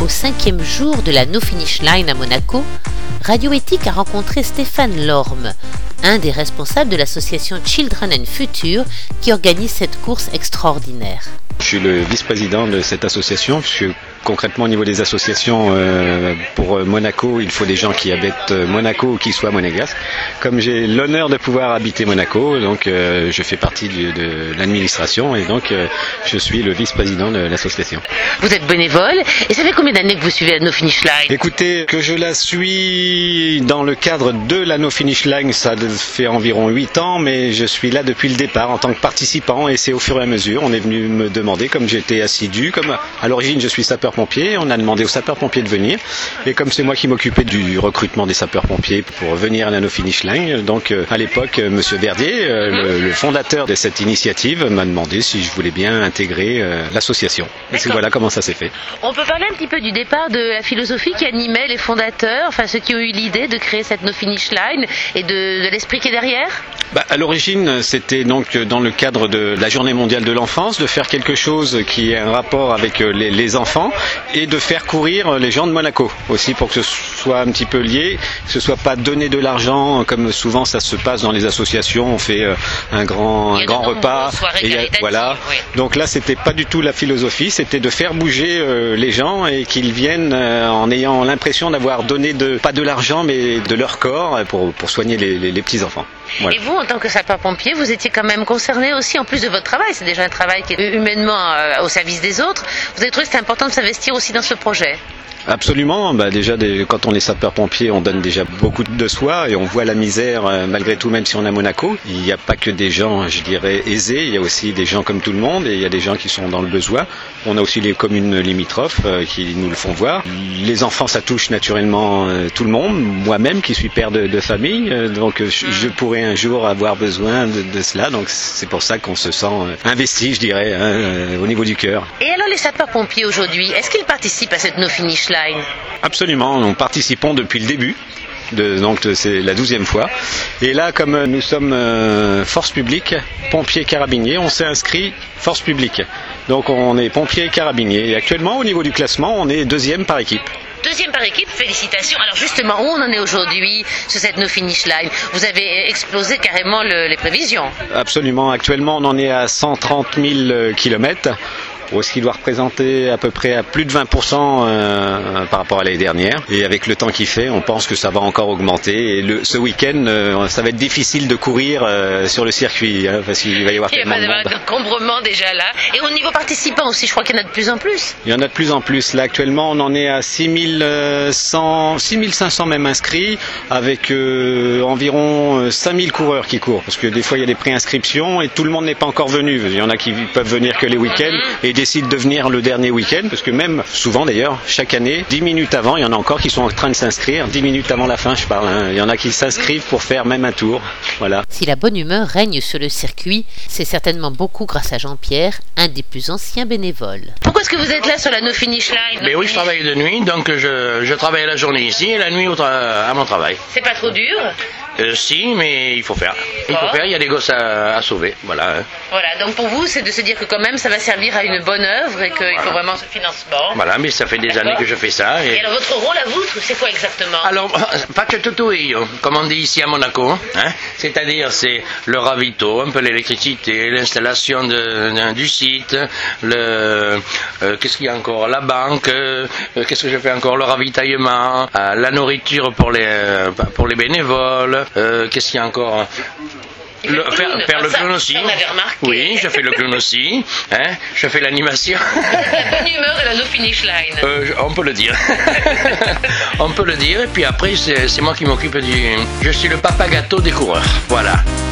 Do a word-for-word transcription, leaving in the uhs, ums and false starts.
Au cinquième jour de la No Finish Line à Monaco, Radio Éthique a rencontré Stéphane Lorme, un des responsables de l'association Children and Future qui organise cette course extraordinaire. Je suis le vice-président de cette association, puisque concrètement au niveau des associations euh, pour Monaco, il faut des gens qui habitent Monaco ou qui soient monégasques. Comme j'ai l'honneur de pouvoir habiter Monaco, donc euh, je fais partie du, de l'administration et donc euh, je suis le vice-président de l'association. Vous êtes bénévole et ça fait combien d'années que vous suivez la No Finish Line ? Écoutez, que je la suis dans le cadre de la No Finish Line, ça fait environ huit ans, mais je suis là depuis le départ en tant que participant et c'est au fur et à mesure. On est venu me demander, comme j'étais assidu, comme à l'origine je suis sapeur-pompier, on a demandé aux sapeurs-pompiers de venir et comme c'est moi qui m'occupais du recrutement des sapeurs-pompiers pour venir à la No Finish Line, donc euh, à l'époque euh, Monsieur Verdier, euh, le, le fondateur de cette initiative, m'a demandé si je voulais bien intégrer euh, l'association. Et c'est voilà comment ça s'est fait. On peut parler un petit peu du départ de la philosophie qui animait les fondateurs, enfin ceux qui ont eu l'idée de créer cette No Finish Line et de, de l'esprit qui est derrière ? Bah, à l'origine, c'était donc dans le cadre de la Journée mondiale de l'enfance, de faire quelque chose qui ait un rapport avec les, les enfants et de faire courir les gens de Monaco aussi pour que ce soit un petit peu lié, que ce soit pas donner de l'argent comme souvent ça se passe dans les associations, on fait un grand, un grand repas et voilà. Oui. Donc là, c'était pas du tout la philosophie, c'était de faire bouger euh, les gens et qu'ils viennent euh, en ayant l'impression d'avoir donné de, pas de l'argent mais de leur corps pour, pour soigner les, les, les petits enfants. Voilà. Et vous, en tant que sapeur-pompier, vous étiez quand même concerné aussi, en plus de votre travail, c'est déjà un travail qui est humainement euh, au service des autres, vous avez trouvé que c'était important de s'investir aussi dans ce projet ? Absolument, bah déjà des, quand on est sapeur-pompier, on donne déjà beaucoup de soi et on voit la misère euh, malgré tout, même si on est à Monaco. Il n'y a pas que des gens, je dirais, aisés, il y a aussi des gens comme tout le monde et il y a des gens qui sont dans le besoin. On a aussi les communes limitrophes euh, qui nous le font voir. Les enfants, ça touche naturellement euh, tout le monde. Moi-même qui suis père de, de famille, euh, donc euh, je, je pourrais un jour avoir besoin de, de cela. Donc c'est pour ça qu'on se sent euh, investi, je dirais, hein, euh, au niveau du cœur. Et alors les sapeurs-pompiers aujourd'hui, est-ce qu'ils participent à cette No Finish Line ? Absolument, nous participons depuis le début. De, donc c'est la douzième fois. Et là, comme nous sommes euh, force publique, pompiers carabiniers, on s'est inscrit force publique. Donc on est pompiers carabiniers. Et actuellement, au niveau du classement, on est deuxième par équipe. Deuxième par équipe, félicitations. Alors justement, où on en est aujourd'hui sur cette No Finish Line ? Vous avez explosé carrément le, les prévisions. Absolument. Actuellement, on en est à cent trente mille kilomètres. Ce qui doit représenter à peu près à plus de vingt pour cent euh, par rapport à l'année dernière. Et avec le temps qu'il fait, on pense que ça va encore augmenter. Et le, ce week-end, euh, ça va être difficile de courir euh, sur le circuit, hein, parce qu'il va y avoir il y tellement de monde. Il y a d'encombrement déjà là. Et au niveau participants aussi, je crois qu'il y en a de plus en plus. Il y en a de plus en plus. Là, actuellement, on en est à six mille cinq cents même inscrits, avec euh, environ cinq mille coureurs qui courent. Parce que des fois, il y a des préinscriptions et tout le monde n'est pas encore venu. Il y en a qui peuvent venir que les week-ends. Mm-hmm. Et décident de venir le dernier week-end, parce que même souvent d'ailleurs, chaque année, dix minutes avant, il y en a encore qui sont en train de s'inscrire, dix minutes avant la fin je parle, hein. Il y en a qui s'inscrivent pour faire même un tour, voilà. Si la bonne humeur règne sur le circuit, c'est certainement beaucoup grâce à Jean-Pierre, un des plus anciens bénévoles. Pourquoi est-ce que vous êtes là sur la No Finish Line ? Mais oui, je travaille de nuit, donc je, je travaille la journée ici et la nuit au tra- à mon travail. C'est pas trop dur ? Euh, si, mais il faut faire. Il faut faire, il y a des gosses à, à sauver, voilà. Voilà, donc pour vous, c'est de se dire que quand même, ça va servir à une bonne œuvre et qu'il voilà. faut vraiment ce financement. Voilà, mais ça fait des D'accord. années que je fais ça. Et... et alors, votre rôle à vous, c'est quoi exactement ? Alors, faccio tutto io, comme on dit ici à Monaco, hein, c'est-à-dire c'est le ravito, un peu l'électricité, l'installation de, de, du site, le, euh, qu'est-ce qu'il y a encore ? La banque, euh, qu'est-ce que je fais encore ? Le ravitaillement, euh, la nourriture pour les, euh, pour les bénévoles. Euh, qu'est-ce qu'il y a encore ? Le, faire, faire le clown aussi. Oui, je fais le clown aussi. Hein, je fais l'animation. La bonne humeur de la No Finish Line. Euh, on peut le dire. On peut le dire. Et puis après, c'est, c'est moi qui m'occupe du. Je suis le papa gâteau des coureurs. Voilà.